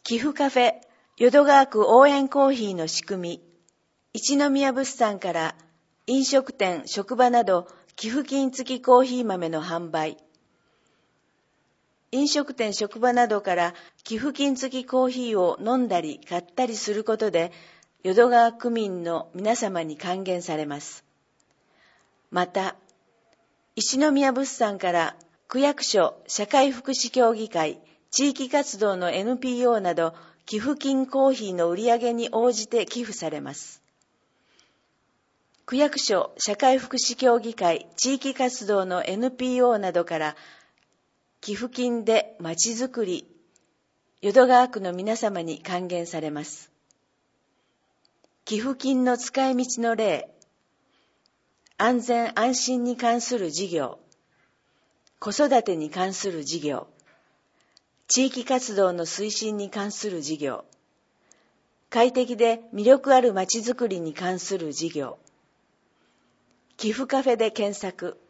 寄付カフェ淀川区応援コーヒーの仕組み、一宮物産から飲食店、職場など寄付金付きコーヒー豆の販売、飲食店、職場などから寄付金付きコーヒーを飲んだり買ったりすることで、淀川区民の皆様に還元されます。また、一宮物産から区役所、社会福祉協議会、地域活動の NPO など寄付金コーヒーの売り上げに応じて寄付されます。区役所、社会福祉協議会、地域活動の NPO などから寄付金でまちづくり、淀川区の皆様に還元されます。寄付金の使い道の例、安全安心に関する事業、子育てに関する事業、地域活動の推進に関する事業、快適で魅力あるまちづくりに関する事業、寄付カフェで検索。